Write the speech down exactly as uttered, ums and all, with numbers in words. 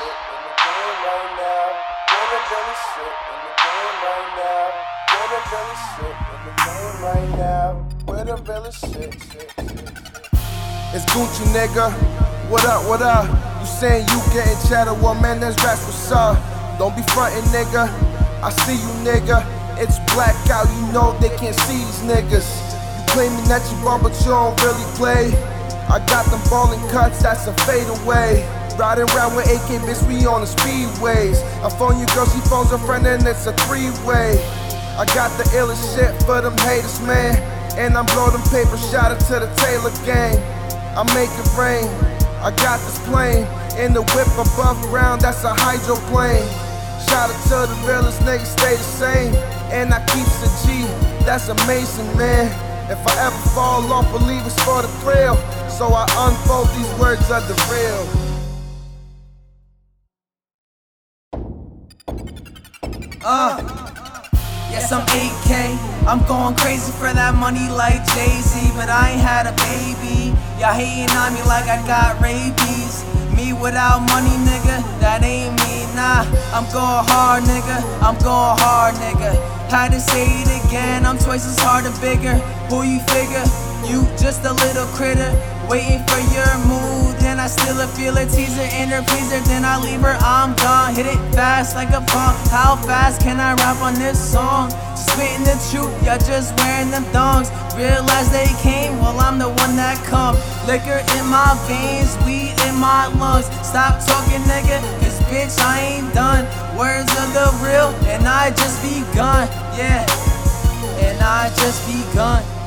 shit in the game right now. We're the realest shit in the game right now. We're the realest shit in the game right now. We're the realest shit, shit, shit, shit. It's Gucci, nigga. What up, what up? You saying you getting chatter? Well, man, that's raps, what's up? Don't be frontin', nigga. I see you, nigga. It's blackout, you know they can't see these niggas. You claiming that you ball, but you don't really play. I got them ballin' cuts, that's a fadeaway. Riding around with A K, bitch, we on the speedways. I phone your girl, she phones her friend, and it's a three-way. I got the illest shit for them haters, man. And I'm blowin' them paper, shout out to the Taylor gang. I make it rain, I got this plane. In the whip above ground, that's a hydroplane. Shout out to the realest niggas, stay the same. And I keeps a G, that's amazing, man. If I ever fall off, believe it's for the thrill. So I unfold these words of the real. Uh, yes, I'm eight K. I'm going crazy for that money like Jay-Z, but I ain't had a baby. Y'all hating on me like I got rabies. Me without money, nigga, that ain't me, nah. I'm going hard, nigga, I'm going hard, nigga. Had to say it again, I'm twice as hard and bigger. Who you figure? You just a little critter, waiting for your mood. Then I still feel a teaser in her pleaser. Then I leave her, I'm gone. Hit it fast like a pump. How fast can I rap on this song? Just spitting the truth, y'all just wearing them thongs. Realize they came, well I'm the one that come. Liquor in my veins, weed in my lungs. Stop talking, nigga, cause bitch I ain't done. Words of the real, and I just begun, yeah. And I just begun.